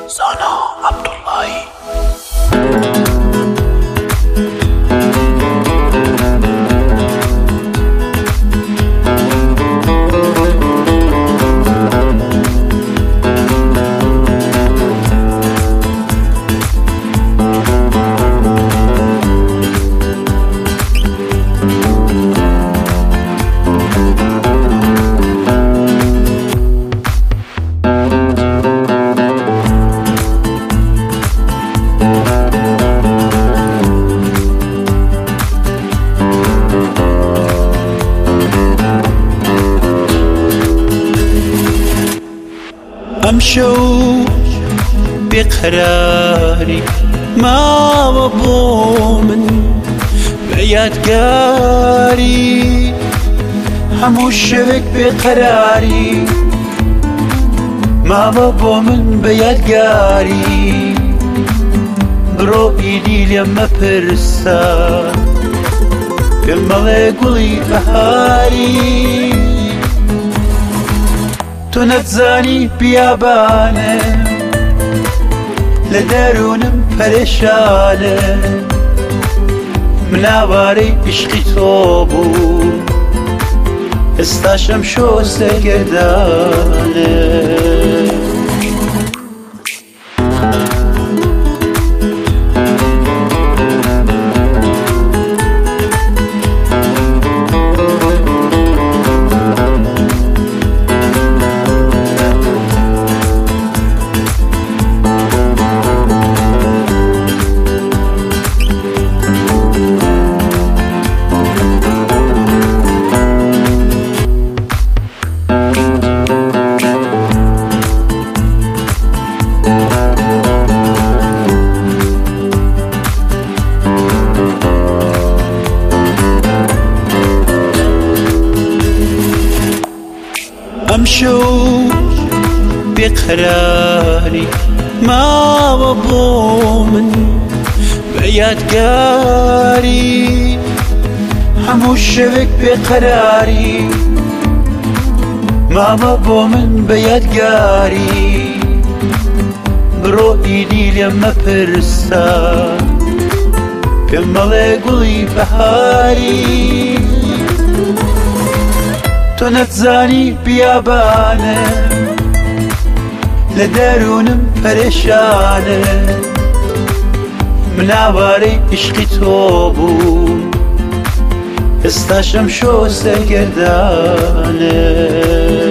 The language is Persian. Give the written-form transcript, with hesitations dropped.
زانا عبداللهی. امشو بقراري ما بضمن بيادقاري همو الشبك بقراري ما بضمن بيادقاري برو ايدي لما برسا بالملك ولي بهاري تو نتزانی بیابانم لدرونم پریشانم مناواری عشقی تو بود استاشم شو سرگردانم امشو بقراري ما بضمن بيادقاري همو الشبك بقراري ما بضمن بيادقاري برو ايدي لما برسا بالملك ولي بهاري تو نتزانی بیابانم لدرونم پریشانم مناواری عشقی تو بود استاشم شو سرگردانم